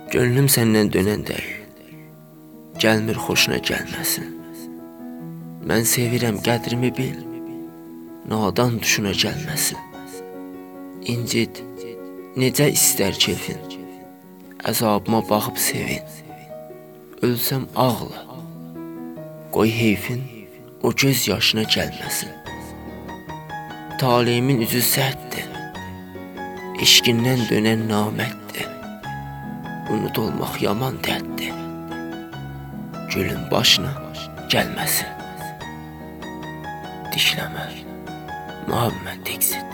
Gönlüm səndən dönən deyil, gəlmir xoşuna gəlməsin. Mən sevirəm, qədrimi bil, nadan düşünə gəlməsin. İncit, necə istər keyfin, əzabıma baxıb sevin. Ölsəm ağla, qoy heyfin o göz yaşına gəlməsin. Taleyimin üzü sərtdir, eşqindən dönən namətdir. Unut olmaq yaman dərddir, gülün başına gəlməsin. Dişləmə, Muhammed Exit.